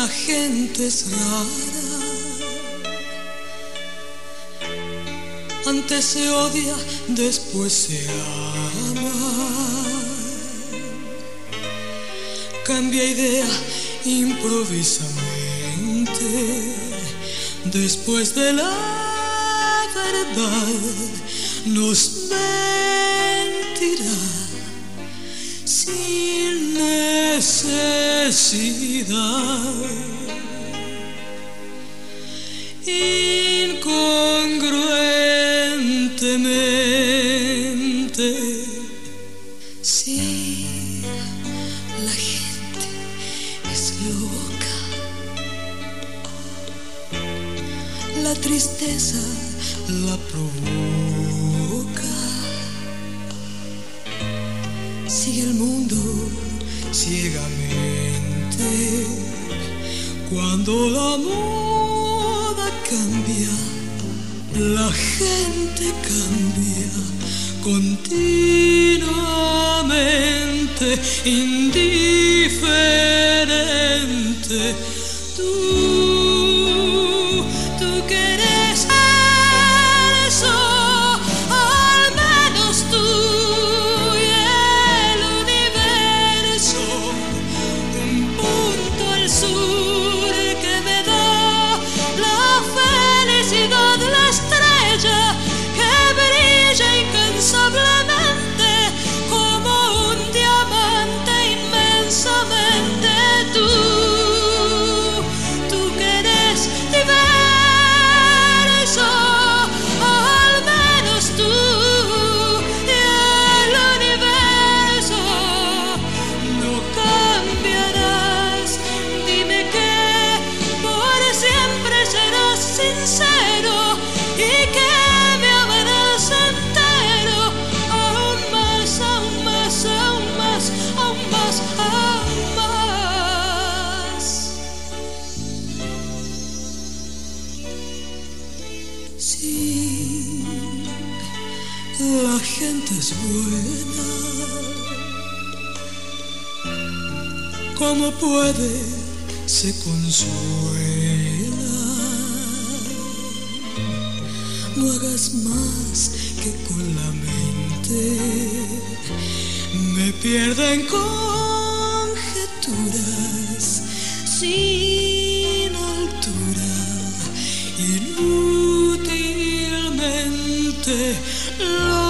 La gente es rara, antes se odia, después se ama. Cambia idea improvisamente, después de la verdad nos mentirá sin necesidad. Incongruentemente, sí, la gente es loca. La tristeza la provoca. Sigue el mundo ciegamente. Cuando la moda cambia, la gente cambia continuamente, indiferente. Tú quieres eso, al menos tú y el universo, un punto al sur que me da la felicidad, la estrella que brilla incansablemente como un diamante inmensamente. Tú que eres diverso, al menos tú y el universo, no cambiarás. Dime que por siempre serás sincero y que me amarás entero, aún más, aún más, aún más, aún más, aún más. Sí, la gente es buena. ¿Cómo puede? Se consuela. No hagas más que con la mente. Me pierdo en conjeturas sin altura. Inútilmente